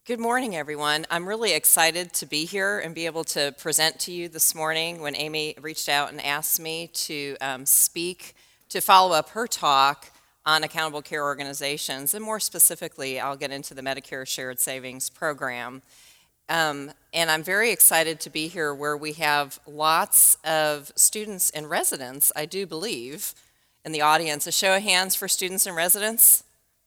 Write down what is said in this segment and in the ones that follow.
Good morning, everyone. I'm really excited to be here and be able to present to you this morning when Amy reached out and asked me to speak to follow up her talk on accountable care organizations, and more specifically, I'll get into the Medicare Shared Savings Program. And I'm very excited to be here where we have lots of students and residents, I do believe, in the audience. A show of hands for students and residents.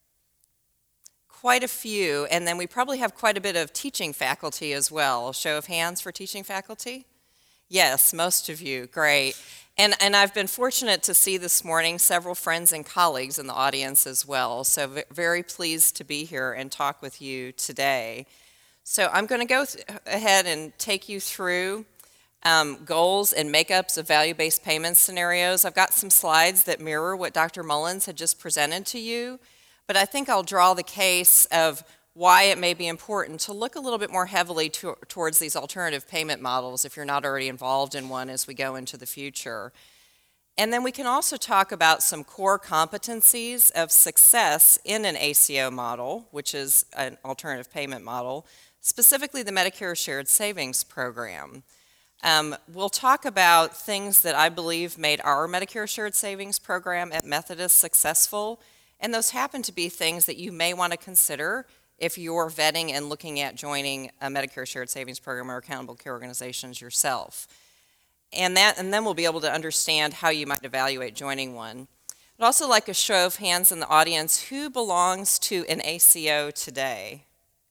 Quite a few, and then we probably have quite a bit of teaching faculty as well. Show of hands for teaching faculty? Yes, most of you, great. And I've been fortunate to see this morning several friends and colleagues in the audience as well, so very pleased to be here and talk with you today. So I'm going to go ahead and take you through goals and makeups of value-based payment scenarios. I've got some slides that mirror what Dr. Mullins had just presented to you. But I think I'll draw the case of why it may be important to look a little bit more heavily towards these alternative payment models if you're not already involved in one as we go into the future. And then we can also talk about some core competencies of success in an ACO model, which is an alternative payment model, specifically the Medicare Shared Savings Program. We'll talk about things that I believe made our Medicare Shared Savings Program at Methodist successful. And those happen to be things that you may want to consider if you're vetting and looking at joining a Medicare Shared Savings Program or accountable care organizations yourself. And then we'll be able to understand how you might evaluate joining one. I'd also like a show of hands in the audience. Who belongs to an ACO today?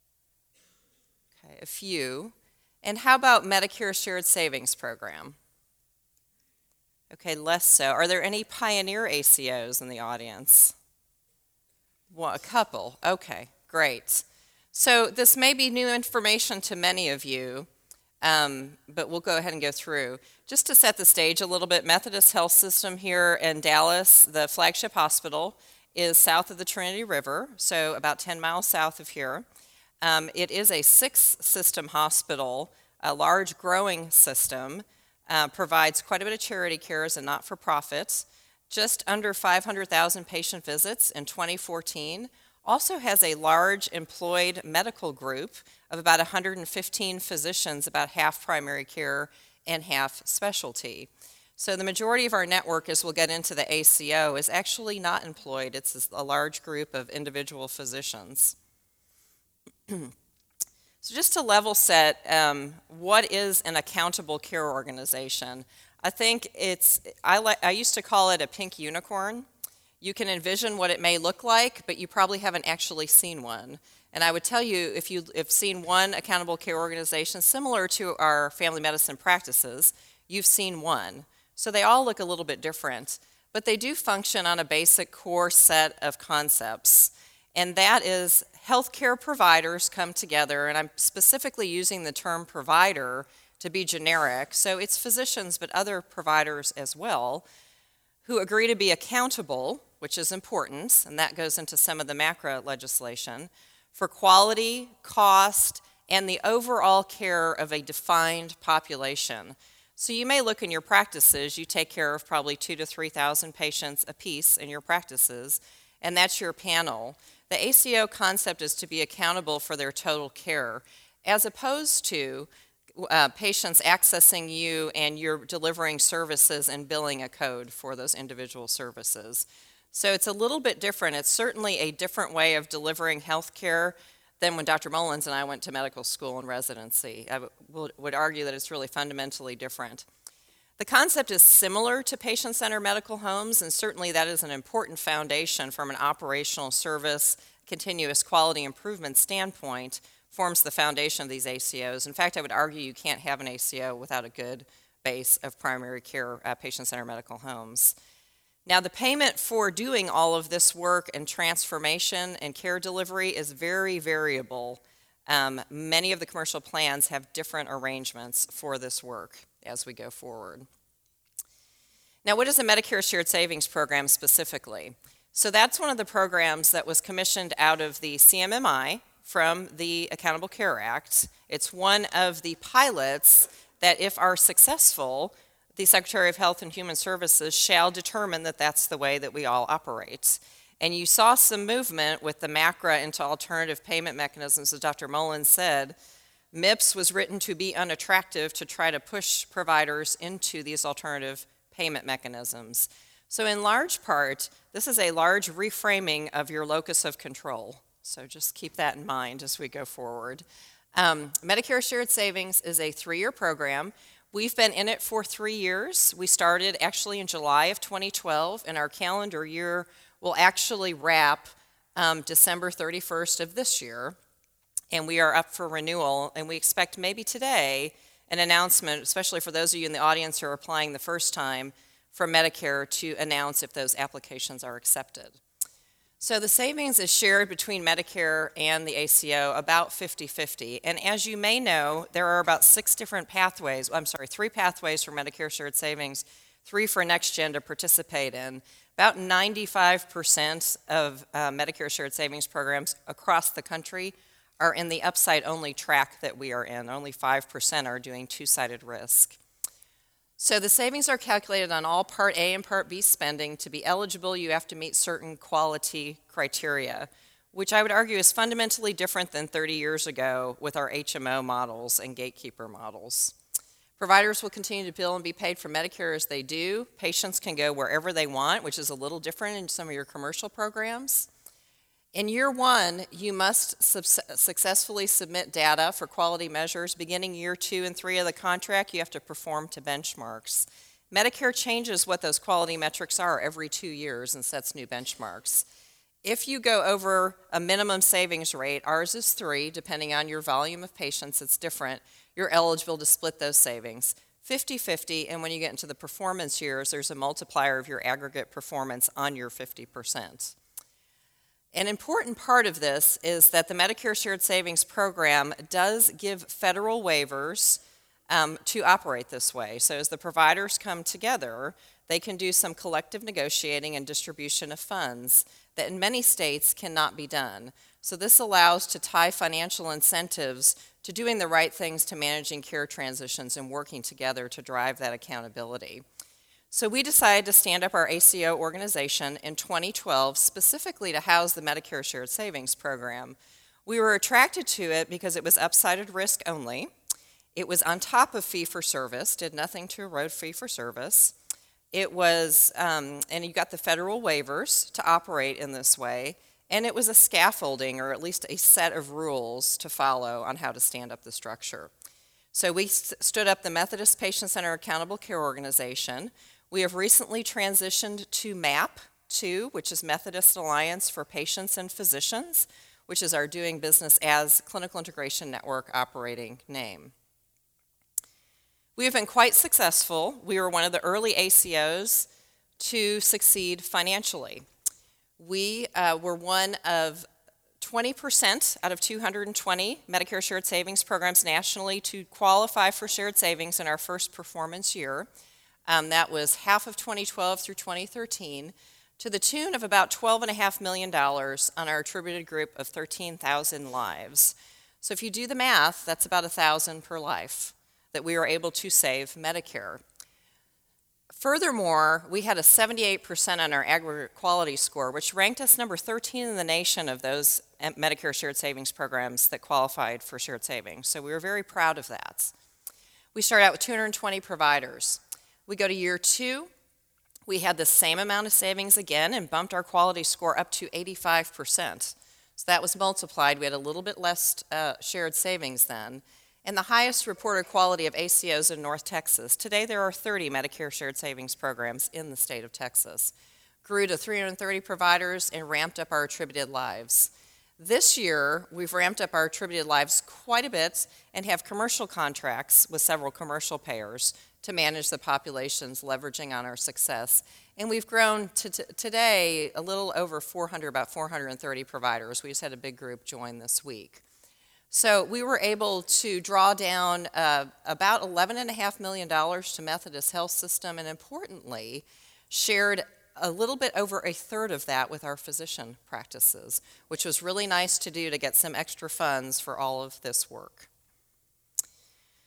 Okay, a few. And how about Medicare Shared Savings Program? Okay, less so. Are there any pioneer ACOs in the audience? Well, a couple. Okay, great. So this may be new information to many of you, but we'll go ahead and go through. Just to set the stage a little bit, Methodist Health System here in Dallas, the flagship hospital, is south of the Trinity River, so about 10 miles south of here. It is a 6-system hospital, a large growing system, provides quite a bit of charity cares and not-for-profits. Just under 500,000 patient visits in 2014, also has a large employed medical group of about 115 physicians, about half primary care and half specialty. So the majority of our network, as we'll get into the ACO, is actually not employed. It's a large group of individual physicians. So just to level set, what is an accountable care organization? I think I used to call it a pink unicorn. You can envision what it may look like, but you probably haven't actually seen one. And I would tell you, if you've seen one accountable care organization similar to our family medicine practices, you've seen one. So they all look a little bit different, but they do function on a basic core set of concepts. And that is healthcare providers come together, and I'm specifically using the term provider to be generic, so it's physicians but other providers as well, who agree to be accountable, which is important, and that goes into some of the MACRA legislation, for quality, cost, and the overall care of a defined population. So you may look in your practices, you take care of probably 2,000 to 3,000 patients apiece in your practices, and that's your panel. The ACO concept is to be accountable for their total care, as opposed to patients accessing you and you're delivering services and billing a code for those individual services. So it's a little bit different. It's certainly a different way of delivering health care than when Dr. Mullins and I went to medical school and residency. I would argue that it's really fundamentally different. The concept is similar to patient-centered medical homes, and certainly that is an important foundation from an operational service, continuous quality improvement standpoint, forms the foundation of these ACOs. In fact, I would argue you can't have an ACO without a good base of primary care patient-centered medical homes. Now, the payment for doing all of this work and transformation and care delivery is very variable. Many of the commercial plans have different arrangements for this work as we go forward. Now, what is a Medicare Shared Savings Program specifically? So that's one of the programs that was commissioned out of the CMMI, from the Accountable Care Act. It's one of the pilots that, if are successful, the Secretary of Health and Human Services shall determine that that's the way that we all operate. And you saw some movement with the MACRA into alternative payment mechanisms, as Dr. Mullins said. MIPS was written to be unattractive to try to push providers into these alternative payment mechanisms. So in large part, this is a large reframing of your locus of control. So just keep that in mind as we go forward. Medicare Shared Savings is a 3-year program. We've been in it for 3 years. We started actually in July of 2012, and our calendar year will actually wrap December 31st of this year. And we are up for renewal, and we expect maybe today an announcement, especially for those of you in the audience who are applying the first time, from Medicare to announce if those applications are accepted. So the savings is shared between Medicare and the ACO about 50-50. And as you may know, there are about 3 pathways for Medicare Shared Savings, 3 for NextGen to participate in. About 95% of Medicare Shared Savings programs across the country are in the upside-only track that we are in. Only 5% are doing two-sided risk. So the savings are calculated on all Part A and Part B spending. To be eligible, you have to meet certain quality criteria, which I would argue is fundamentally different than 30 years ago with our HMO models and gatekeeper models. Providers will continue to bill and be paid for Medicare as they do. Patients can go wherever they want, which is a little different in some of your commercial programs. In year 1, you must successfully submit data for quality measures. Beginning year 2 and 3 of the contract, you have to perform to benchmarks. Medicare changes what those quality metrics are every 2 years and sets new benchmarks. If you go over a minimum savings rate, ours is 3, depending on your volume of patients, it's different, you're eligible to split those savings 50-50, and when you get into the performance years, there's a multiplier of your aggregate performance on your 50%. An important part of this is that the Medicare Shared Savings Program does give federal waivers to operate this way. So as the providers come together, they can do some collective negotiating and distribution of funds that in many states cannot be done. So this allows to tie financial incentives to doing the right things to managing care transitions and working together to drive that accountability. So we decided to stand up our ACO organization in 2012 specifically to house the Medicare Shared Savings Program. We were attracted to it because it was upsided risk only. It was on top of fee-for-service, did nothing to erode fee-for-service. It was, and you got the federal waivers to operate in this way, and it was a scaffolding, or at least a set of rules to follow on how to stand up the structure. So we stood up the Methodist Patient Center Accountable Care Organization. We have recently transitioned to MAP2, which is Methodist Alliance for Patients and Physicians, which is our Doing Business as Clinical Integration Network operating name. We have been quite successful. We were one of the early ACOs to succeed financially. We were one of 20% out of 220 Medicare Shared Savings programs nationally to qualify for shared savings in our first performance year. That was half of 2012 through 2013, to the tune of about $12.5 million on our attributed group of 13,000 lives. So if you do the math, that's about 1,000 per life that we were able to save Medicare. Furthermore, we had a 78% on our aggregate quality score, which ranked us number 13 in the nation of those Medicare Shared Savings programs that qualified for shared savings. So we were very proud of that. We started out with 220 providers. We go to year 2, we had the same amount of savings again and bumped our quality score up to 85%. So that was multiplied. We had a little bit less shared savings then. And the highest reported quality of ACOs in North Texas. Today there are 30 Medicare Shared Savings programs in the state of Texas. Grew to 330 providers and ramped up our attributed lives. This year, we've ramped up our attributed lives quite a bit and have commercial contracts with several commercial payers to manage the populations, leveraging on our success. And we've grown to today a little over 400, about 430 providers. We just had a big group join this week. So we were able to draw down about $11.5 million to Methodist Health System, and importantly, shared a little bit over a third of that with our physician practices, which was really nice to do to get some extra funds for all of this work.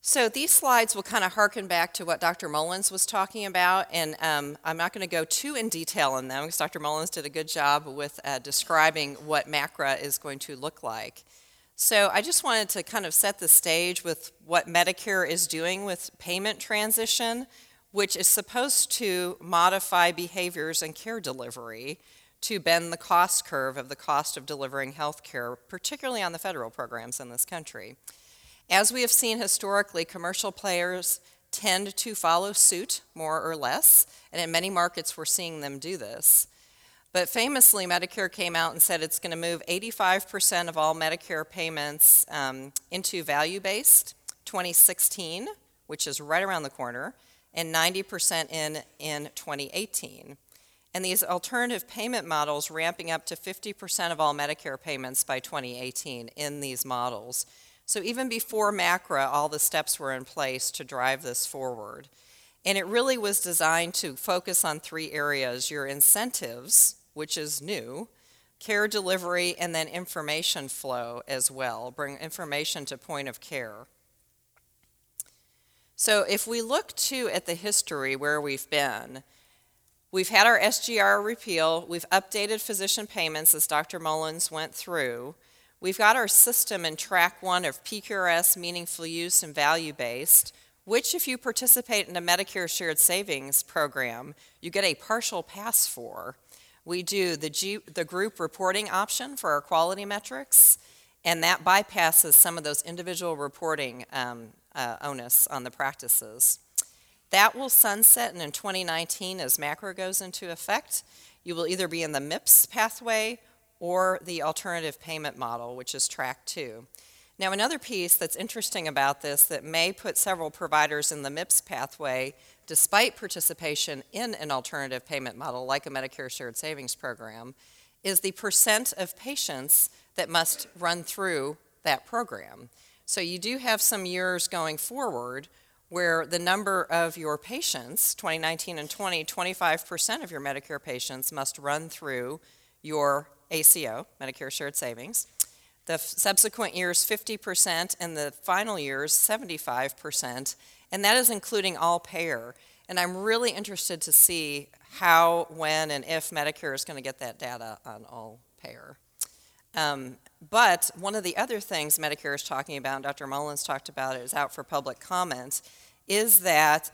So these slides will kind of harken back to what Dr. Mullins was talking about, and I'm not going to go too in detail on them because Dr. Mullins did a good job with describing what MACRA is going to look like. So I just wanted to kind of set the stage with what Medicare is doing with payment transition, which is supposed to modify behaviors in care delivery to bend the cost curve of the cost of delivering health care, particularly on the federal programs in this country. As we have seen historically, commercial players tend to follow suit more or less, and in many markets we're seeing them do this. But famously, Medicare came out and said it's going to move 85% of all Medicare payments into value-based 2016, which is right around the corner, and 90% in 2018. And these alternative payment models ramping up to 50% of all Medicare payments by 2018 in these models. So even before MACRA, all the steps were in place to drive this forward. And it really was designed to focus on three areas: your incentives, which is new, care delivery, and then information flow as well, bring information to point of care. So if we look too at the history where we've been, we've had our SGR repeal, we've updated physician payments as Dr. Mullins went through. We've got our system in track 1 of PQRS, meaningful use, and value-based, which if you participate in a Medicare Shared Savings program, you get a partial pass for. We do the group reporting option for our quality metrics, and that bypasses some of those individual reporting onus on the practices. That will sunset in 2019 as MACRA goes into effect. You will either be in the MIPS pathway or the alternative payment model, which is track 2. Now, another piece that's interesting about this that may put several providers in the MIPS pathway despite participation in an alternative payment model like a Medicare Shared Savings program is the percent of patients that must run through that program. So you do have some years going forward where the number of your patients, 2019 and 25% of your Medicare patients must run through your ACO, Medicare Shared Savings. The subsequent years, 50%, and the final years, 75%, and that is including all payer. And I'm really interested to see how, when, and if Medicare is going to get that data on all payer. But one of the other things Medicare is talking about, and Dr. Mullins talked about it, is out for public comment, is that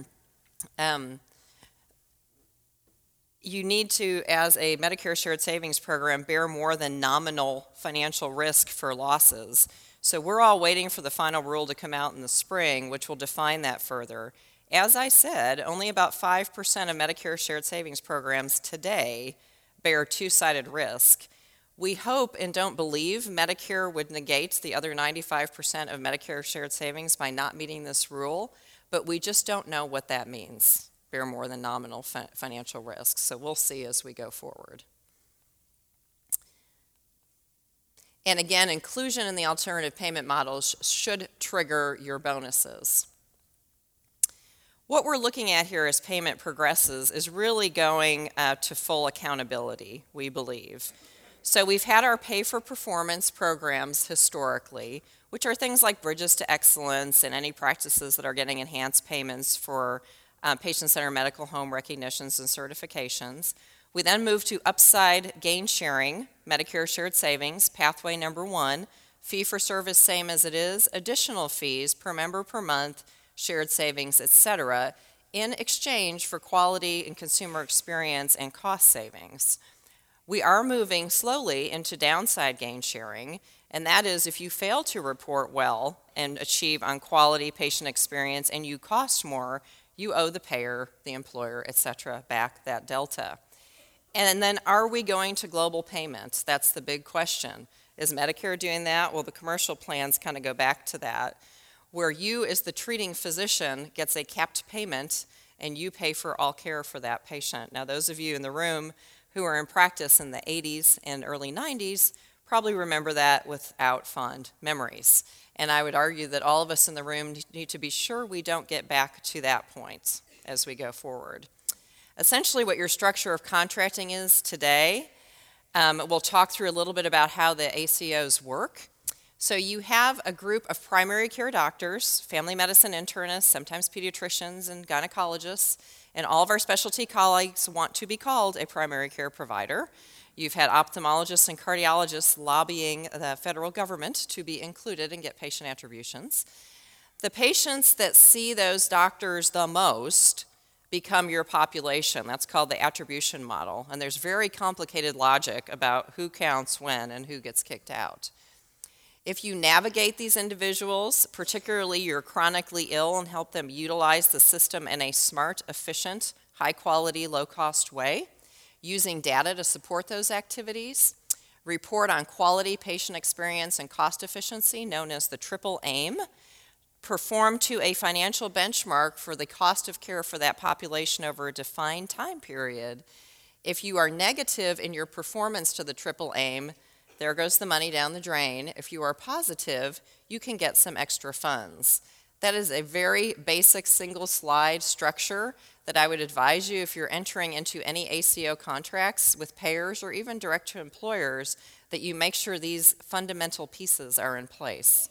you need to, as a Medicare Shared Savings program, bear more than nominal financial risk for losses. So we're all waiting for the final rule to come out in the spring, which will define that further. As I said, only about 5% of Medicare Shared Savings programs today bear two-sided risk. We hope and don't believe Medicare would negate the other 95% of Medicare Shared Savings by not meeting this rule, but we just don't know what that means. Bear more than nominal financial risks. So we'll see as we go forward. And again, inclusion in the alternative payment models should trigger your bonuses. What we're looking at here as payment progresses is really going to full accountability, we believe. So we've had our pay-for-performance programs historically, which are things like Bridges to Excellence and any practices that are getting enhanced payments for patient-centered medical home recognitions and certifications. We then moved to upside gain sharing, Medicare Shared Savings, pathway number 1, fee for service same as it is, additional fees per member per month, shared savings, etc., in exchange for quality and consumer experience and cost savings. We are moving slowly into downside gain sharing, and that is if you fail to report well and achieve on quality patient experience and you cost more, you owe the payer, the employer, etc., back that delta. And then are we going to global payments? That's the big question. Is Medicare doing that? Well, the commercial plans kind of go back to that, where you as the treating physician gets a capped payment and you pay for all care for that patient. Now, those of you in the room who are in practice in the 80s and early 90s probably remember that without fond memories. And I would argue that all of us in the room need to be sure we don't get back to that point as we go forward. Essentially what your structure of contracting is today, we'll talk through a little bit about how the ACOs work. So you have a group of primary care doctors, family medicine internists, sometimes pediatricians and gynecologists, and all of our specialty colleagues want to be called a primary care provider. You've had ophthalmologists and cardiologists lobbying the federal government to be included and get patient attributions. The patients that see those doctors the most become your population. That's called the attribution model, and there's very complicated logic about who counts when and who gets kicked out. If you navigate these individuals, particularly you're chronically ill, and help them utilize the system in a smart, efficient, high-quality, low-cost way, using data to support those activities, report on quality, patient experience, and cost efficiency, known as the triple aim, perform to a financial benchmark for the cost of care for that population over a defined time period. If you are negative in your performance to the triple aim, there goes the money down the drain. If you are positive, you can get some extra funds. That is a very basic single slide structure that I would advise you if you're entering into any ACO contracts with payers or even direct to employers, that you make sure these fundamental pieces are in place.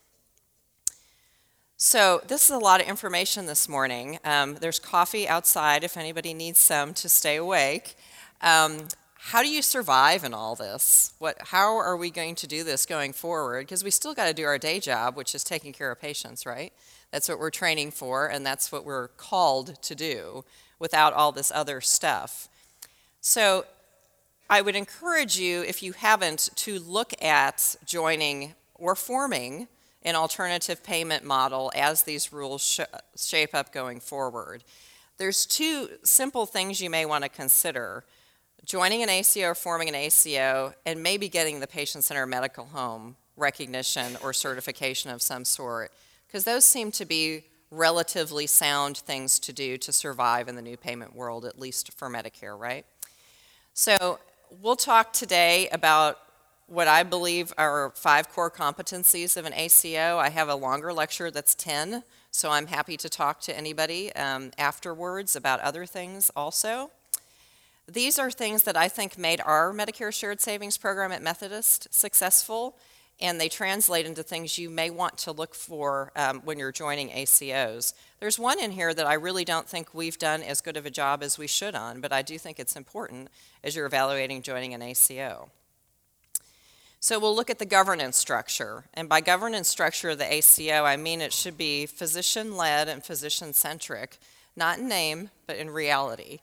So this is a lot of information this morning. There's coffee outside if anybody needs some to stay awake. How do you survive in all this? How are we going to do this going forward? Because we still got to do our day job, which is taking care of patients, right? That's what we're training for, and that's what we're called to do without all this other stuff. So I would encourage you, if you haven't, to look at joining or forming an alternative payment model as these rules shape up going forward. There's two simple things you may want to consider: joining an ACO or forming an ACO, and maybe getting the patient-centered medical home recognition or certification of some sort, because those seem to be relatively sound things to do to survive in the new payment world, at least for Medicare, right? So we'll talk today about what I believe are 5 core competencies of an ACO. I have a longer lecture that's 10, so I'm happy to talk to anybody afterwards about other things also. These are things that I think made our Medicare Shared Savings Program at Methodist successful, and they translate into things you may want to look for when you're joining ACOs. There's one in here that I really don't think we've done as good of a job as we should on, but I do think it's important as you're evaluating joining an ACO. So we'll look at the governance structure, and by governance structure of the ACO, I mean it should be physician-led and physician-centric, not in name, but in reality.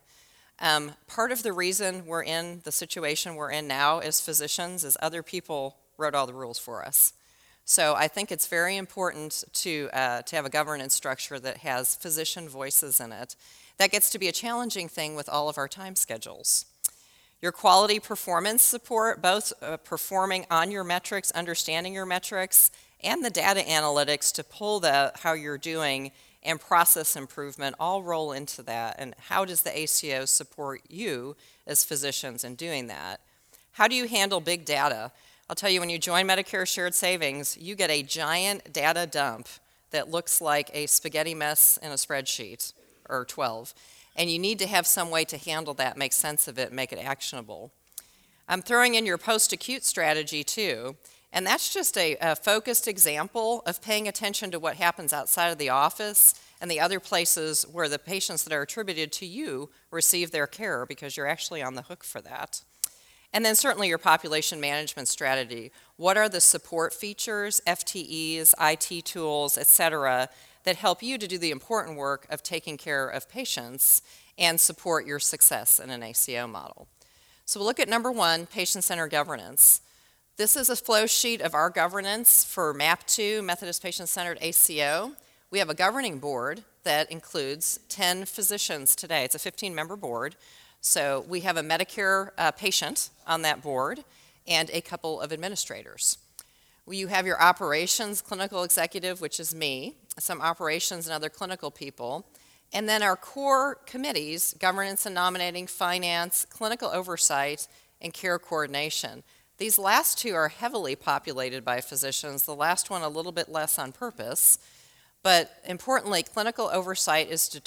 Part of the reason we're in the situation we're in now as physicians is other people wrote all the rules for us. So I think it's very important to have a governance structure that has physician voices in it. That gets to be a challenging thing with all of our time schedules. Your quality performance support, both performing on your metrics, understanding your metrics, and the data analytics to pull how you're doing and process improvement all roll into that. And how does the ACO support you as physicians in doing that? How do you handle big data? I'll tell you, when you join Medicare Shared Savings, you get a giant data dump that looks like a spaghetti mess in a spreadsheet, or 12. And you need to have some way to handle that, make sense of it, make it actionable. I'm throwing in your post-acute strategy too, and that's just a focused example of paying attention to what happens outside of the office and the other places where the patients that are attributed to you receive their care, because you're actually on the hook for that. And then certainly your population management strategy. What are the support features, FTEs, IT tools, et cetera, that help you to do the important work of taking care of patients and support your success in an ACO model? So we'll look at number 1, patient-centered governance. This is a flow sheet of our governance for MAP2, Methodist Patient-Centered ACO. We have a governing board that includes 10 physicians today. It's a 15-member board. So we have a Medicare patient on that board and a couple of administrators. You have your operations clinical executive, which is me, some operations and other clinical people, and then our core committees: governance and nominating, finance, clinical oversight, and care coordination. These last 2 are heavily populated by physicians, the last one a little bit less on purpose, but importantly, clinical oversight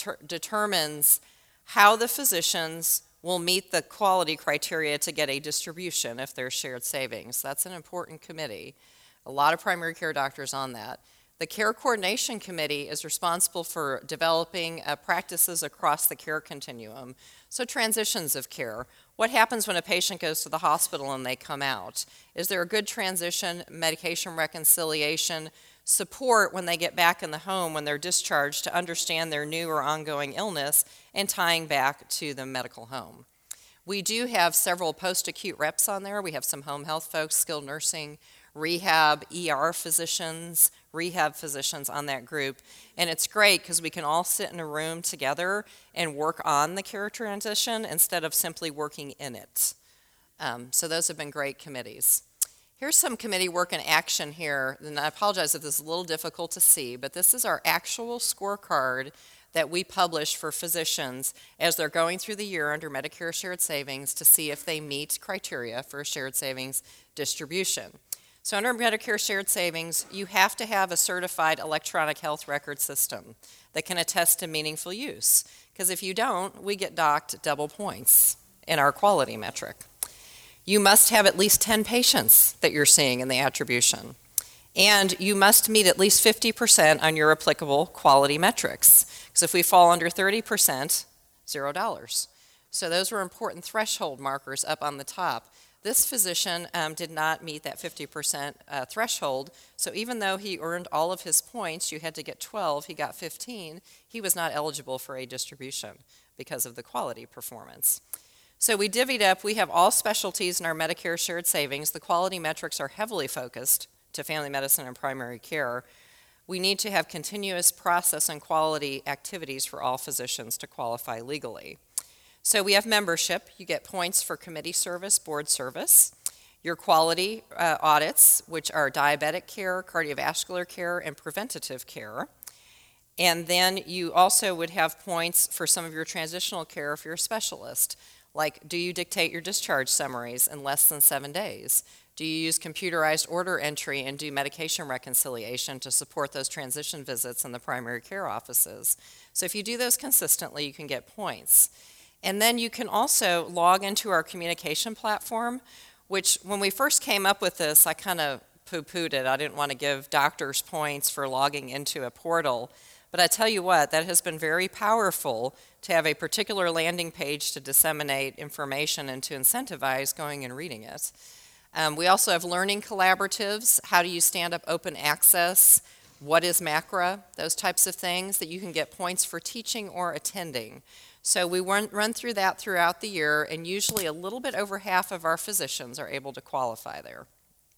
determines how the physicians will meet the quality criteria to get a distribution if there's shared savings. That's an important committee. A lot of primary care doctors on that. The Care Coordination Committee is responsible for developing practices across the care continuum. So transitions of care. What happens when a patient goes to the hospital and they come out? Is there a good transition, medication reconciliation, support when they get back in the home when they're discharged to understand their new or ongoing illness and tying back to the medical home? We do have several post-acute reps on there. We have some home health folks, skilled nursing, rehab, ER physicians, rehab physicians on that group. And it's great because we can all sit in a room together and work on the care transition instead of simply working in it. So those have been great committees. Here's some committee work in action here, and I apologize if this is a little difficult to see, but this is our actual scorecard that we publish for physicians as they're going through the year under Medicare Shared Savings to see if they meet criteria for shared savings distribution. So under Medicare Shared Savings, you have to have a certified electronic health record system that can attest to meaningful use, because if you don't, we get docked double points in our quality metric. You must have at least 10 patients that you're seeing in the attribution. And you must meet at least 50% on your applicable quality metrics. Because if we fall under 30%, $0. So those were important threshold markers up on the top. This physician did not meet that 50% threshold, so even though he earned all of his points, you had to get 12, he got 15, he was not eligible for a distribution because of the quality performance. So we divvied up, we have all specialties in our Medicare Shared Savings. The quality metrics are heavily focused to family medicine and primary care. We need to have continuous process and quality activities for all physicians to qualify legally. So we have membership. You get points for committee service, board service. Your quality audits, which are diabetic care, cardiovascular care, and preventative care. And then you also would have points for some of your transitional care if you're a specialist. Like, do you dictate your discharge summaries in less than 7 days? Do you use computerized order entry and do medication reconciliation to support those transition visits in the primary care offices? So if you do those consistently, you can get points. And then you can also log into our communication platform, which when we first came up with this, I kind of poo-pooed it. I didn't want to give doctors points for logging into a portal. But I tell you what, that has been very powerful to have a particular landing page to disseminate information and to incentivize going and reading it. We also have learning collaboratives. How do you stand up open access? What is MACRA? Those types of things that you can get points for teaching or attending. So we run through that throughout the year, and usually a little bit over half of our physicians are able to qualify there.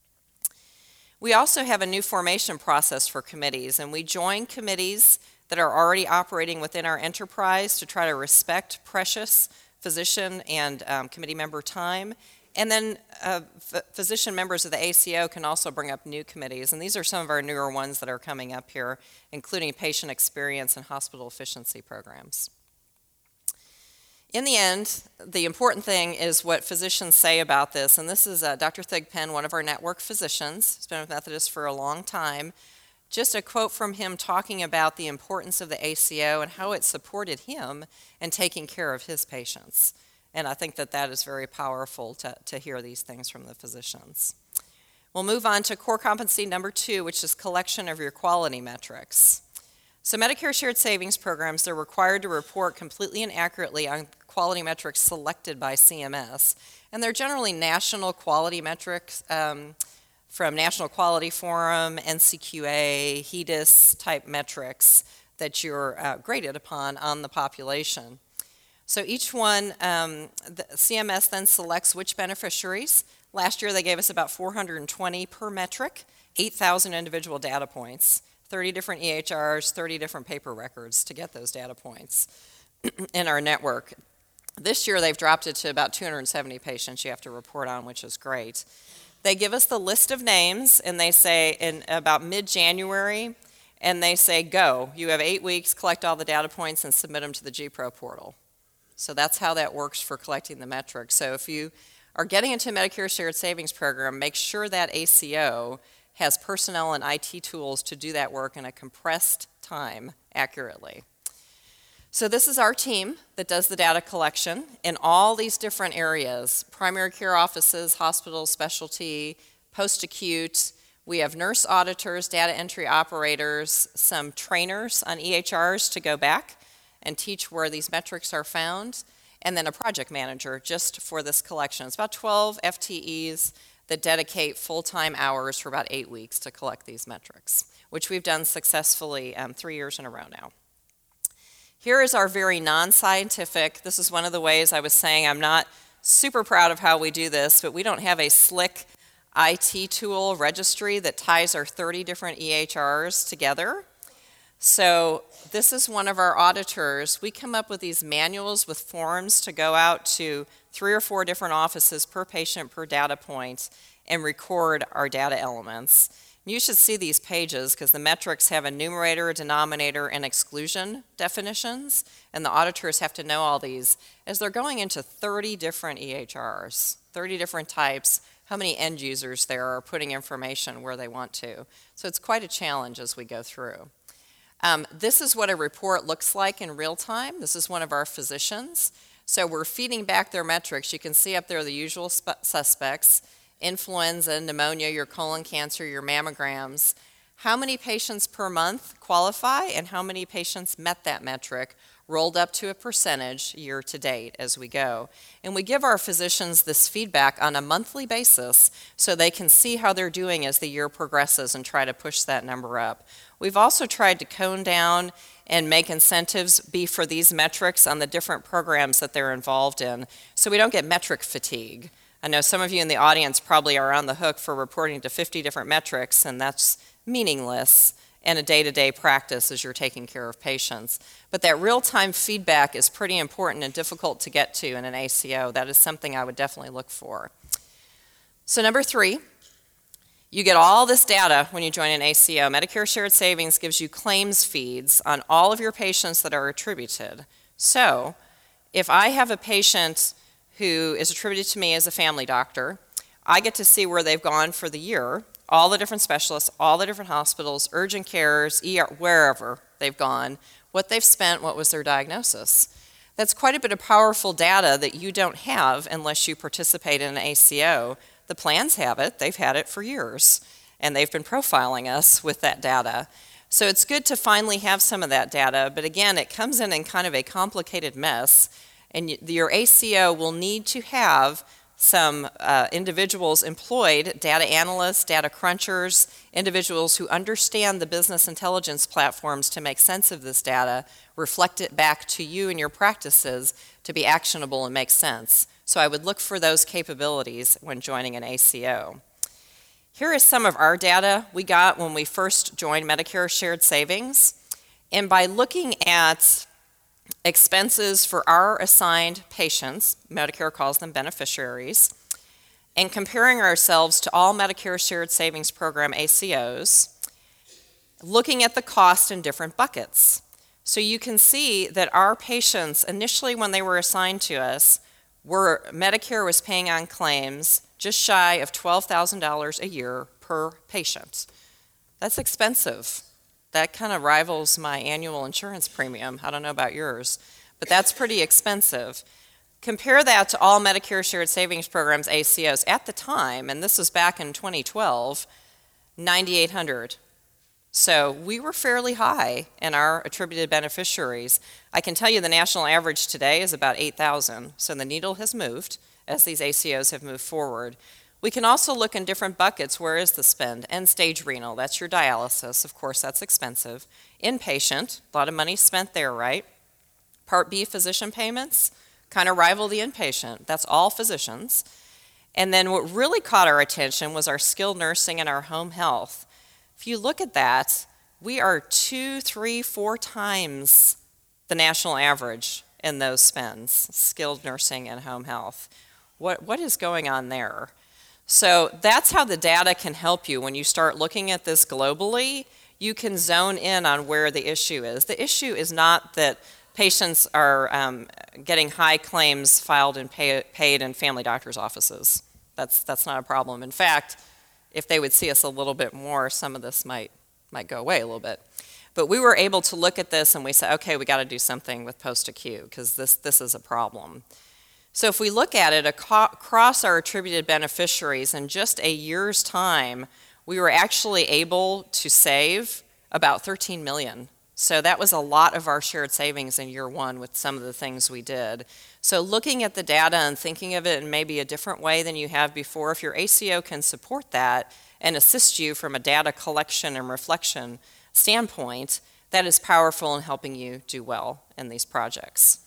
We also have a new formation process for committees, and we join committees that are already operating within our enterprise to try to respect precious physician and committee member time. And then physician members of the ACO can also bring up new committees, and these are some of our newer ones that are coming up here, including patient experience and hospital efficiency programs. In the end, the important thing is what physicians say about this, and this is Dr. Thigpen, one of our network physicians. He's been with Methodist for a long time. Just a quote from him talking about the importance of the ACO and how it supported him in taking care of his patients. And I think that that is very powerful to hear these things from the physicians. We'll move on to core competency number 2, which is collection of your quality metrics. So Medicare Shared Savings programs, they're required to report completely and accurately on quality metrics selected by CMS. And they're generally national quality metrics from National Quality Forum, NCQA, HEDIS type metrics that you're graded upon on the population. So each one, the CMS then selects which beneficiaries. Last year they gave us about 420 per metric, 8,000 individual data points, 30 different EHRs, 30 different paper records to get those data points in our network. This year they've dropped it to about 270 patients you have to report on, which is great. They give us the list of names, and they say in about mid-January, and they say, go. You have 8 weeks, collect all the data points, and submit them to the GPRO portal. So that's how that works for collecting the metrics. So if you are getting into a Medicare Shared Savings program, make sure that ACO has personnel and IT tools to do that work in a compressed time accurately. So this is our team that does the data collection in all these different areas: primary care offices, hospitals, specialty, post-acute. We have nurse auditors, data entry operators, some trainers on EHRs to go back and teach where these metrics are found, and then a project manager just for this collection. It's about 12 FTEs that dedicate full-time hours for about 8 weeks to collect these metrics, which we've done successfully 3 years in a row now. Here is our very non-scientific, this is one of the ways I was saying I'm not super proud of how we do this, but we don't have a slick IT tool registry that ties our 30 different EHRs together. So this is one of our auditors. We come up with these manuals with forms to go out to 3 or 4 different offices per patient per data point and record our data elements. You should see these pages because the metrics have a numerator, denominator, and exclusion definitions, and the auditors have to know all these as they're going into 30 different EHRs, 30 different types, how many end users there are putting information where they want to. So it's quite a challenge as we go through. This is what a report looks like in real time. This is one of our physicians. So we're feeding back their metrics. You can see up there the usual suspects: influenza, pneumonia, your colon cancer, your mammograms. How many patients per month qualify and how many patients met that metric rolled up to a percentage year to date as we go. And we give our physicians this feedback on a monthly basis so they can see how they're doing as the year progresses and try to push that number up. We've also tried to cone down and make incentives be for these metrics on the different programs that they're involved in so we don't get metric fatigue. I know some of you in the audience probably are on the hook for reporting to 50 different metrics, and that's meaningless in a day-to-day practice as you're taking care of patients. But that real-time feedback is pretty important and difficult to get to in an ACO. That is something I would definitely look for. So number 3, you get all this data when you join an ACO. Medicare Shared Savings gives you claims feeds on all of your patients that are attributed. So if I have a patient who is attributed to me as a family doctor, I get to see where they've gone for the year, all the different specialists, all the different hospitals, urgent cares, ER, wherever they've gone, what they've spent, what was their diagnosis. That's quite a bit of powerful data that you don't have unless you participate in an ACO. The plans have it, they've had it for years, and they've been profiling us with that data. So it's good to finally have some of that data, but again, it comes in kind of a complicated mess, and your ACO will need to have some individuals employed, data analysts, data crunchers, individuals who understand the business intelligence platforms to make sense of this data, reflect it back to you and your practices to be actionable and make sense. So I would look for those capabilities when joining an ACO. Here is some of our data we got when we first joined Medicare Shared Savings. And by looking at expenses for our assigned patients, Medicare calls them beneficiaries, and comparing ourselves to all Medicare Shared Savings Program ACOs, looking at the cost in different buckets. So you can see that our patients, initially when they were assigned to us, Medicare was paying on claims just shy of $12,000 a year per patient. That's expensive. That kind of rivals my annual insurance premium. I don't know about yours, but that's pretty expensive. Compare that to all Medicare Shared Savings Programs, ACOs, at the time, and this was back in 2012, $9,800. So we were fairly high in our attributed beneficiaries. I can tell you the national average today is about 8,000, so the needle has moved as these ACOs have moved forward. We can also look in different buckets. Where is the spend? End-stage renal, that's your dialysis. Of course, that's expensive. Inpatient, a lot of money spent there, right? Part B physician payments kind of rival the inpatient. That's all physicians. And then what really caught our attention was our skilled nursing and our home health. If you look at that, we are 2, 3, 4 times the national average in those spends, skilled nursing and home health. What is going on there? So that's how the data can help you. When you start looking at this globally, you can zone in on where the issue is. The issue is not that patients are getting high claims filed and paid in family doctors' offices. That's not a problem. In fact, if they would see us a little bit more, some of this might go away a little bit. But we were able to look at this and we said, okay, we got to do something with post-acute because this is a problem. So if we look at it across our attributed beneficiaries in just a year's time, we were actually able to save about 13 million. So that was a lot of our shared savings in year one with some of the things we did. So looking at the data and thinking of it in maybe a different way than you have before, if your ACO can support that and assist you from a data collection and reflection standpoint, that is powerful in helping you do well in these projects.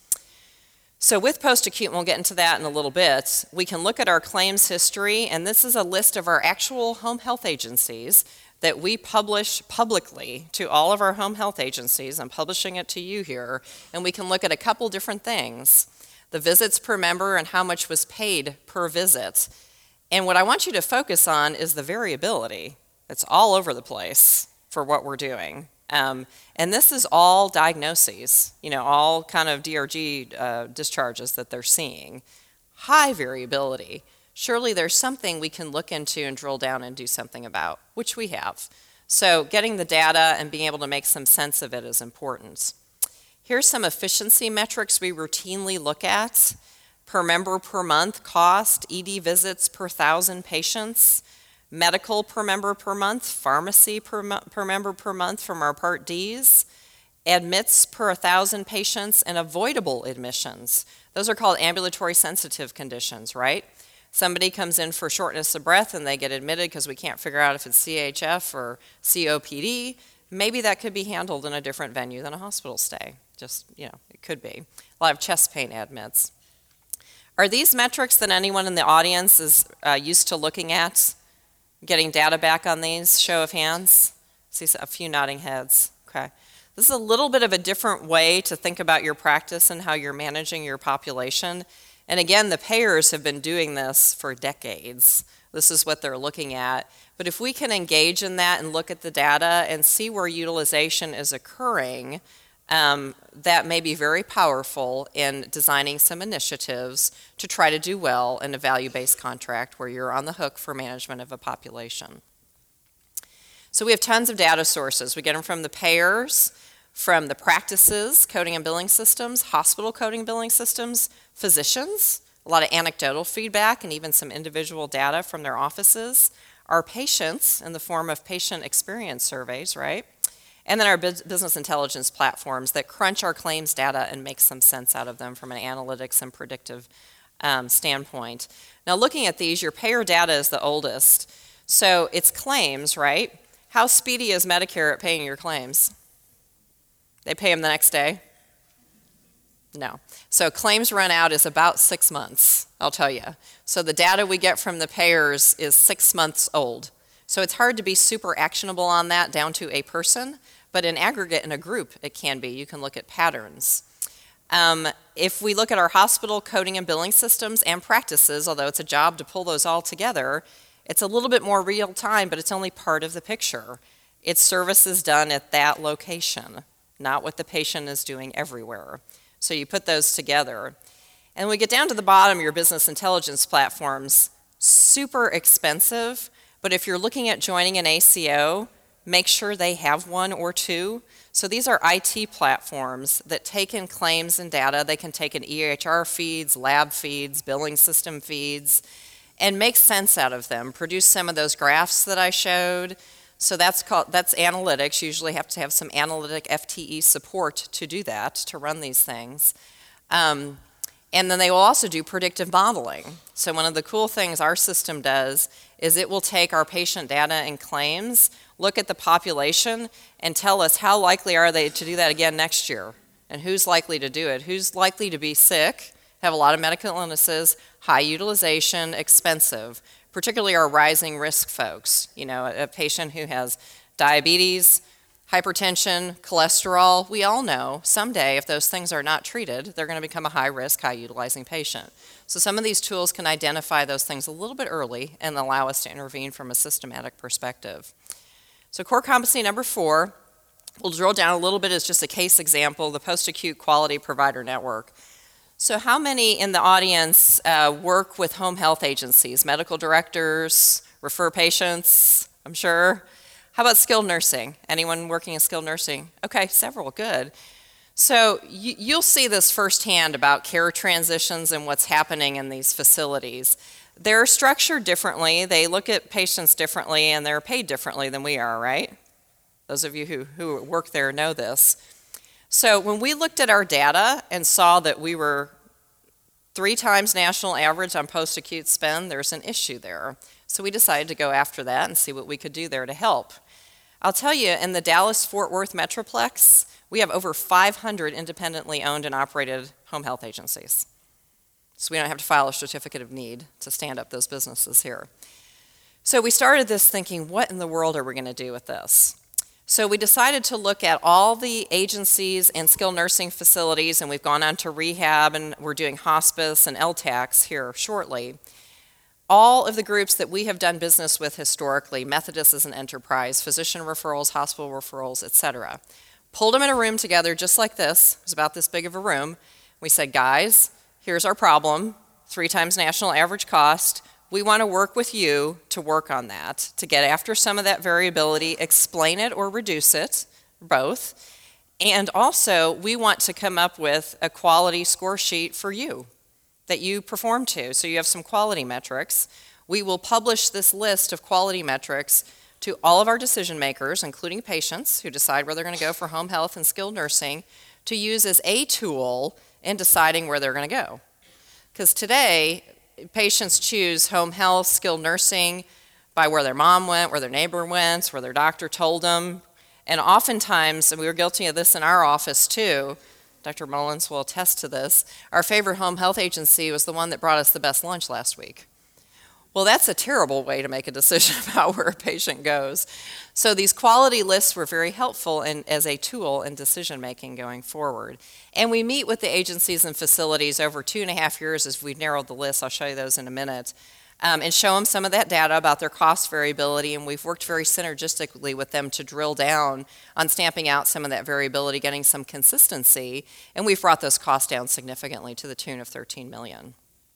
So with post-acute, and we'll get into that in a little bit, we can look at our claims history, and this is a list of our actual home health agencies that we publish publicly to all of our home health agencies. I'm publishing it to you here, and we can look at a couple different things. The visits per member and how much was paid per visit. And what I want you to focus on is the variability. It's all over the place for what we're doing. And this is all diagnoses, all kind of DRG discharges that they're seeing. High variability. Surely there's something we can look into and drill down and do something about, which we have. So getting the data and being able to make some sense of it is important. Here's some efficiency metrics we routinely look at. Per member per month cost, ED visits per 1,000 patients, medical per member per month, pharmacy per member per month from our Part Ds, admits per 1,000 patients, and avoidable admissions. Those are called ambulatory sensitive conditions, right? Somebody comes in for shortness of breath and they get admitted because we can't figure out if it's CHF or COPD. Maybe that could be handled in a different venue than a hospital stay. It could be. A lot of chest pain admits. Are these metrics that anyone in the audience is used to looking at? Getting data back on these? Show of hands. See a few nodding heads. Okay. This is a little bit of a different way to think about your practice and how you're managing your population. And again, the payers have been doing this for decades. This is what they're looking at. But if we can engage in that and look at the data and see where utilization is occurring, that may be very powerful in designing some initiatives to try to do well in a value-based contract where you're on the hook for management of a population. So we have tons of data sources. We get them from the payers, from the practices, coding and billing systems, hospital coding billing systems, physicians, a lot of anecdotal feedback and even some individual data from their offices, our patients in the form of patient experience surveys, right? And then our business intelligence platforms that crunch our claims data and make some sense out of them from an analytics and predictive standpoint. Now looking at these, your payer data is the oldest. So it's claims, right? How speedy is Medicare at paying your claims? They pay them the next day? No. So claims run out is about 6 months, I'll tell you. So the data we get from the payers is 6 months old. So it's hard to be super actionable on that down to a person, but in aggregate in a group it can be. You can look at patterns. If we look at our hospital coding and billing systems and practices, although it's a job to pull those all together, it's a little bit more real time, but it's only part of the picture. It's services done at that location, not what the patient is doing everywhere. So you put those together. And we get down to the bottom, your business intelligence platforms, super expensive. But if you're looking at joining an ACO, make sure they have one or two. So these are IT platforms that take in claims and data. They can take in EHR feeds, lab feeds, billing system feeds, and make sense out of them. Produce some of those graphs that I showed. So that's analytics. You usually have to have some analytic FTE support to do that, to run these things. And then they will also do predictive modeling. So one of the cool things our system does is it will take our patient data and claims, look at the population, and tell us how likely are they to do that again next year, and who's likely to do it, who's likely to be sick, have a lot of medical illnesses, high utilization, expensive, particularly our rising risk folks. A patient who has diabetes, hypertension, cholesterol, we all know someday if those things are not treated, they're going to become a high-risk, high-utilizing patient. So some of these tools can identify those things a little bit early and allow us to intervene from a systematic perspective. So core competency number 4, we'll drill down a little bit as just a case example, the post-acute quality provider network. So how many in the audience work with home health agencies, medical directors, refer patients, I'm sure? How about skilled nursing? Anyone working in skilled nursing? Okay, several, good. So you'll see this firsthand about care transitions and what's happening in these facilities. They're structured differently. They look at patients differently, and they're paid differently than we are, right? Those of you who work there know this. So when we looked at our data and saw that we were 3 times national average on post-acute spend, there's an issue there. So we decided to go after that and see what we could do there to help. I'll tell you, in the Dallas-Fort Worth Metroplex, we have over 500 independently owned and operated home health agencies. So we don't have to file a certificate of need to stand up those businesses here. So we started this thinking, what in the world are we going to do with this? So we decided to look at all the agencies and skilled nursing facilities, and we've gone on to rehab, and we're doing hospice and LTACs here shortly. All of the groups that we have done business with historically, Methodist as an enterprise, physician referrals, hospital referrals, etc. Pulled them in a room together just like this. It was about this big of a room. We said, guys, here's our problem, 3 times national average cost. We want to work with you to work on that, to get after some of that variability, explain it or reduce it, both. And also, we want to come up with a quality score sheet for you that you perform to, so you have some quality metrics. We will publish this list of quality metrics to all of our decision makers, including patients who decide where they're going to go for home health and skilled nursing, to use as a tool in deciding where they're going to go. Because today, patients choose home health, skilled nursing by where their mom went, where their neighbor went, where their doctor told them. And oftentimes, and we were guilty of this in our office too, Dr. Mullins will attest to this, our favorite home health agency was the one that brought us the best lunch last week. Well, that's a terrible way to make a decision about where a patient goes. So these quality lists were very helpful as a tool in decision making going forward. And we meet with the agencies and facilities over 2.5 years as we've narrowed the list. I'll show you those in a minute. And show them some of that data about their cost variability, and we've worked very synergistically with them to drill down on stamping out some of that variability, getting some consistency, and we've brought those costs down significantly to the tune of $13 million.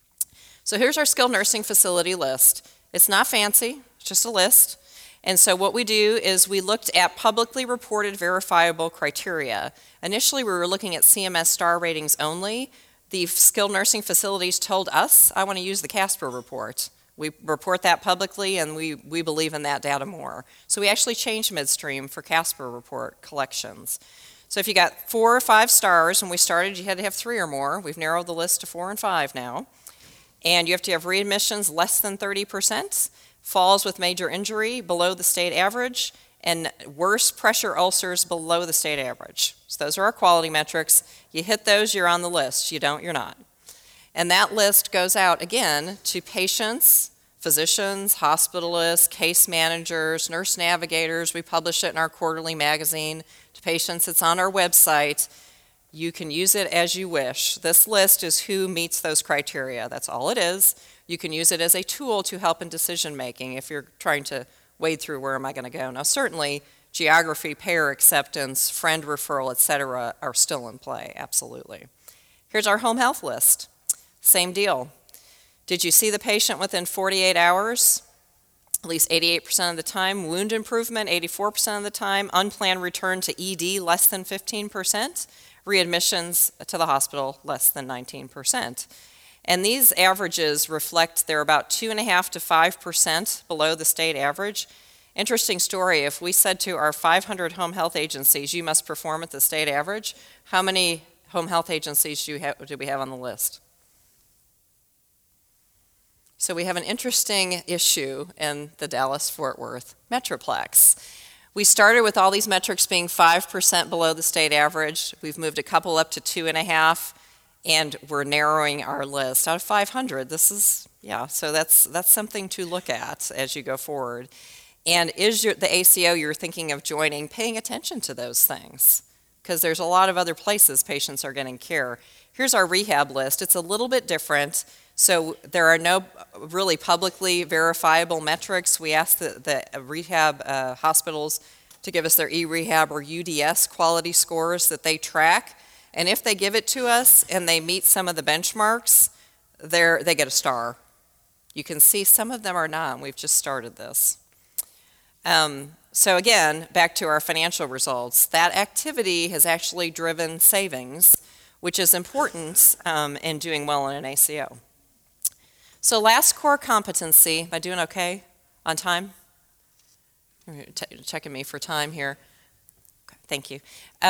So here's our skilled nursing facility list. It's not fancy, it's just a list. And so what we do is we looked at publicly reported verifiable criteria. Initially, we were looking at CMS star ratings only. The skilled nursing facilities told us, I want to use the CASPER report. We report that publicly, and we believe in that data more. So we actually changed midstream for CASPER report collections. So if you got 4 or 5 stars, when we started, you had to have 3 or more. We've narrowed the list to 4 and 5 now. And you have to have readmissions less than 30%, falls with major injury below the state average, and worse pressure ulcers below the state average. So those are our quality metrics. You hit those, you're on the list. You don't, you're not. And that list goes out, again, to patients, physicians, hospitalists, case managers, nurse navigators. We publish it in our quarterly magazine. To patients, it's on our website. You can use it as you wish. This list is who meets those criteria. That's all it is. You can use it as a tool to help in decision making if you're trying to wade through where am I going to go. Now, certainly, geography, payer acceptance, friend referral, et cetera, are still in play, absolutely. Here's our home health list. Same deal. Did you see the patient within 48 hours? At least 88% of the time. Wound improvement, 84% of the time. Unplanned return to ED, less than 15%. Readmissions to the hospital, less than 19%. And these averages reflect they're about 2.5% to 5% below the state average. Interesting story, if we said to our 500 home health agencies, you must perform at the state average, how many home health agencies do we have on the list? So we have an interesting issue in the Dallas-Fort Worth Metroplex. We started with all these metrics being 5% below the state average. We've moved a couple up to 2.5%, and we're narrowing our list out of 500. This is, so that's something to look at as you go forward. And is the ACO you're thinking of joining paying attention to those things? Because there's a lot of other places patients are getting care. Here's our rehab list. It's a little bit different. So there are no really publicly verifiable metrics. We ask the rehab hospitals to give us their e-rehab or UDS quality scores that they track. And if they give it to us and they meet some of the benchmarks, they get a star. You can see some of them are not. We've just started this. So again, back to our financial results. That activity has actually driven savings, which is important in doing well in an ACO. So last core competency, am I doing okay on time? Checking me for time here. Okay, thank you.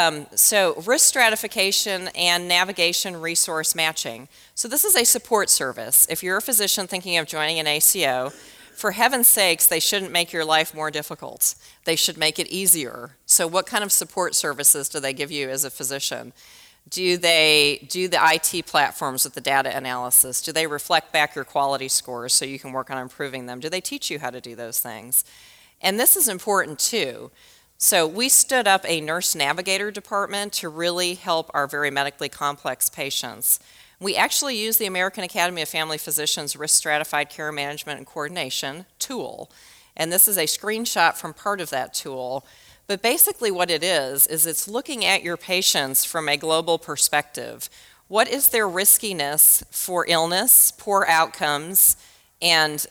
So risk stratification and navigation resource matching. So this is a support service. If you're a physician thinking of joining an ACO, for heaven's sakes, they shouldn't make your life more difficult. They should make it easier. So what kind of support services do they give you as a physician? Do they do the IT platforms with the data analysis? Do they reflect back your quality scores so you can work on improving them? Do they teach you how to do those things? And this is important too. So we stood up a nurse navigator department to really help our very medically complex patients. We actually use the American Academy of Family Physicians Risk Stratified Care Management and Coordination tool. And this is a screenshot from part of that tool. But basically what it is it's looking at your patients from a global perspective. What is their riskiness for illness, poor outcomes, and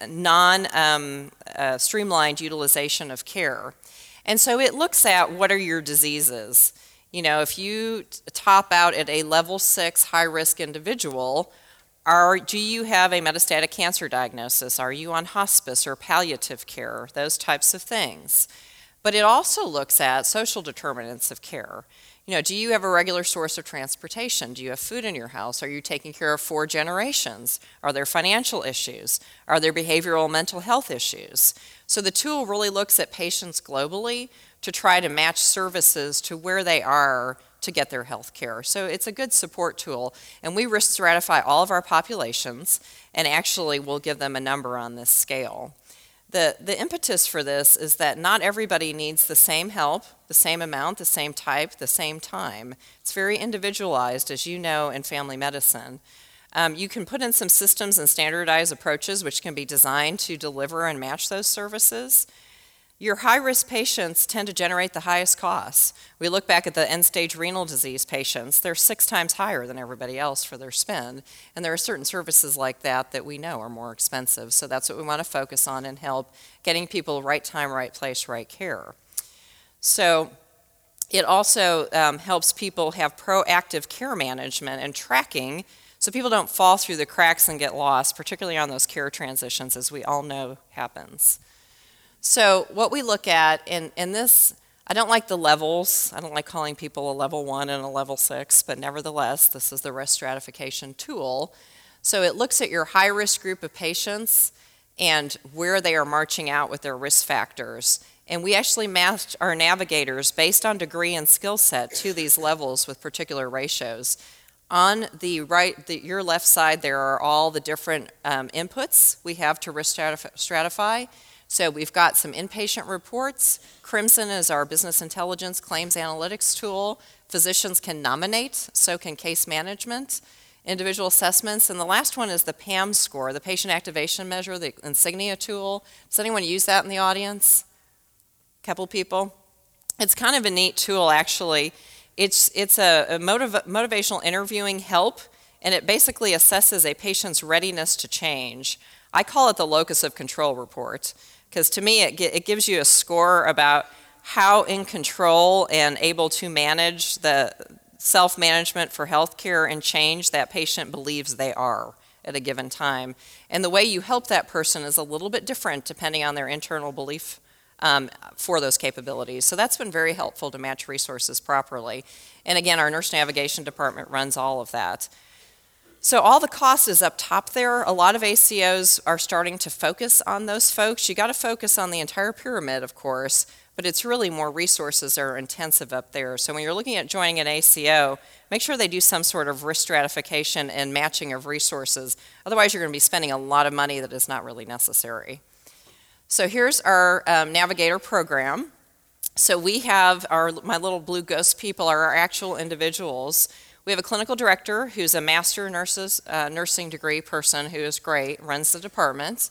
non-streamlined utilization of care? And so it looks at what are your diseases. You know, if you top out at a level 6 high-risk individual, do you have a metastatic cancer diagnosis? Are you on hospice or palliative care? Those types of things. But it also looks at social determinants of care. You know, do you have a regular source of transportation? Do you have food in your house? Are you taking care of 4 generations? Are there financial issues? Are there behavioral mental health issues? So the tool really looks at patients globally to try to match services to where they are to get their health care. So it's a good support tool, and we risk stratify all of our populations, and actually we'll give them a number on this scale. The impetus for this is that not everybody needs the same help, the same amount, the same type, the same time. It's very individualized, as you know, in family medicine. You can put in some systems and standardized approaches which can be designed to deliver and match those services. Your high-risk patients tend to generate the highest costs. We look back at the end-stage renal disease patients, they're 6 times higher than everybody else for their spend, and there are certain services like that that we know are more expensive, so that's what we want to focus on and help getting people right time, right place, right care. So it also helps people have proactive care management and tracking so people don't fall through the cracks and get lost, particularly on those care transitions, as we all know happens. So what we look at, and this, I don't like the levels. I don't like calling people a level 1 and a level 6, but nevertheless, this is the risk stratification tool. So it looks at your high-risk group of patients and where they are marching out with their risk factors. And we actually match our navigators based on degree and skill set to these levels with particular ratios. On the right, your left side, there are all the different inputs we have to risk stratify. So we've got some inpatient reports. Crimson is our business intelligence claims analytics tool. Physicians can nominate, so can case management, individual assessments, and the last one is the PAM score, the patient activation measure, the Insignia tool. Does anyone use that in the audience? A couple people? It's kind of a neat tool, actually. It's a motivational interviewing help, and it basically assesses a patient's readiness to change. I call it the locus of control report, because to me it gives you a score about how in control and able to manage the self-management for healthcare and change that patient believes they are at a given time. And the way you help that person is a little bit different depending on their internal belief for those capabilities. So that's been very helpful to match resources properly. And again, our nurse navigation department runs all of that. So all the cost is up top there. A lot of ACOs are starting to focus on those folks. You got to focus on the entire pyramid, of course, but it's really more resources that are intensive up there. So when you're looking at joining an ACO, make sure they do some sort of risk stratification and matching of resources. Otherwise, you're going to be spending a lot of money that is not really necessary. So here's our Navigator program. So we have my little blue ghost people are our actual individuals. We have a clinical director who's a master nursing degree person who is great, runs the department.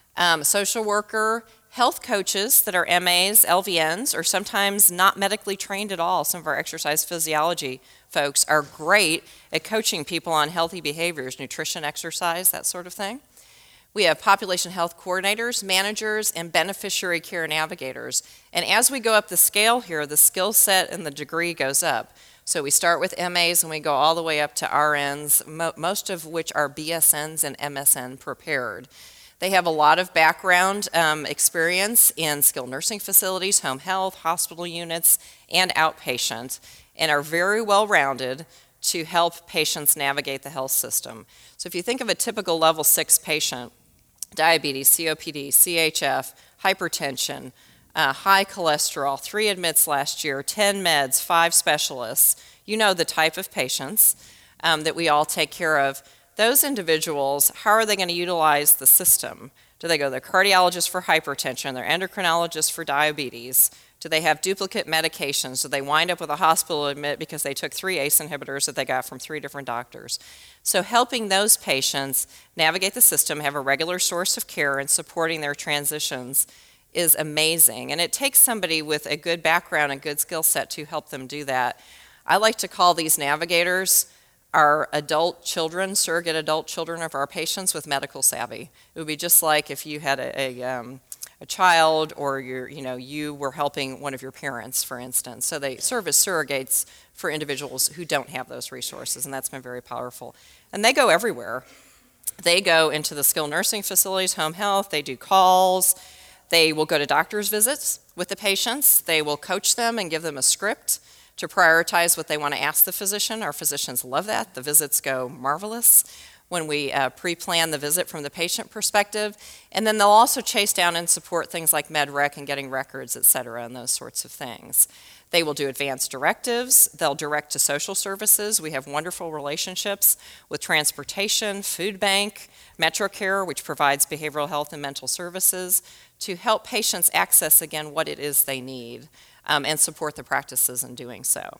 Social worker, health coaches that are MAs, LVNs, or sometimes not medically trained at all. Some of our exercise physiology folks are great at coaching people on healthy behaviors, nutrition, exercise, that sort of thing. We have population health coordinators, managers, and beneficiary care navigators. And as we go up the scale here, the skill set and the degree goes up. So we start with MAs and we go all the way up to RNs, most of which are BSNs and MSN prepared. They have a lot of background experience in skilled nursing facilities, home health, hospital units, and outpatient, and are very well-rounded to help patients navigate the health system. So if you think of a typical level 6 patient, diabetes, COPD, CHF, hypertension, high cholesterol, 3 admits last year, 10 meds, 5 specialists, you know the type of patients that we all take care of. Those individuals, how are they going to utilize the system? Do they go to their cardiologist for hypertension, their endocrinologist for diabetes? Do they have duplicate medications? Do they wind up with a hospital admit because they took 3 ACE inhibitors that they got from 3 different doctors? So helping those patients navigate the system, have a regular source of care, and supporting their transitions is amazing. And it takes somebody with a good background and good skill set to help them do that. I like to call these navigators our adult children, surrogate adult children of our patients with medical savvy. It would be just like if you had a child, or you were helping one of your parents, for instance. So they serve as surrogates for individuals who don't have those resources, and that's been very powerful. And they go everywhere. They go into the skilled nursing facilities, home health, they do calls, they will go to doctor's visits with the patients, they will coach them and give them a script to prioritize what they want to ask the physician. Our physicians love that. The visits go marvelous when we pre-plan the visit from the patient perspective. And then they'll also chase down and support things like MedRec and getting records, et cetera, and those sorts of things. They will do advanced directives. They'll direct to social services. We have wonderful relationships with transportation, food bank, MetroCare, which provides behavioral health and mental services, to help patients access, again, what it is they need and support the practices in doing so.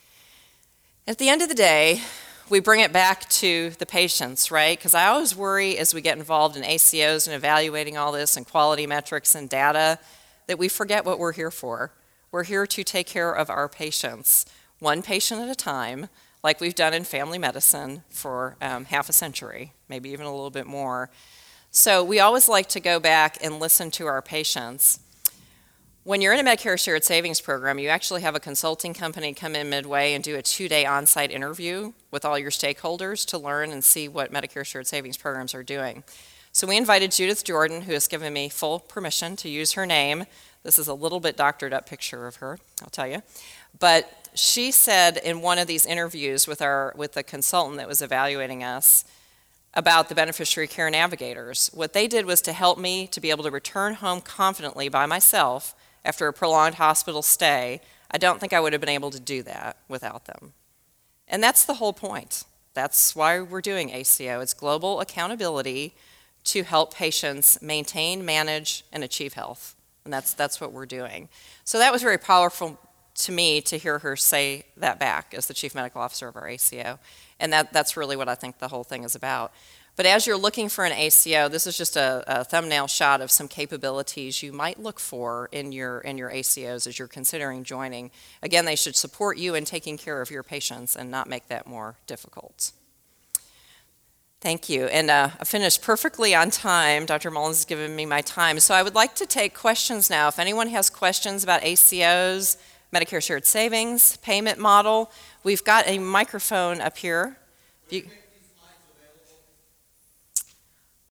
At the end of the day, we bring it back to the patients, right? Because I always worry as we get involved in ACOs and evaluating all this and quality metrics and data that we forget what we're here for. We're here to take care of our patients, one patient at a time, like we've done in family medicine for half a century, maybe even a little bit more. So we always like to go back and listen to our patients. When you're in a Medicare Shared Savings Program, you actually have a consulting company come in midway and do a 2-day on-site interview with all your stakeholders to learn and see what Medicare Shared Savings Programs are doing. So we invited Judith Jordan, who has given me full permission to use her name. This is a little bit doctored up picture of her, I'll tell you. But she said in one of these interviews with the consultant that was evaluating us about the beneficiary care navigators, what they did was to help me to be able to return home confidently by myself after a prolonged hospital stay. I don't think I would have been able to do that without them. And that's the whole point. That's why we're doing ACO. It's global accountability to help patients maintain, manage, and achieve health. And that's what we're doing. So that was very powerful to me to hear her say that back as the Chief Medical Officer of our ACO. And that's really what I think the whole thing is about. But as you're looking for an ACO, this is just a thumbnail shot of some capabilities you might look for in your ACOs as you're considering joining. Again, they should support you in taking care of your patients and not make that more difficult. Thank you. And I finished perfectly on time. Dr. Mullins has given me my time. So I would like to take questions now. If anyone has questions about ACOs, Medicare Shared Savings, payment model, we've got a microphone up here.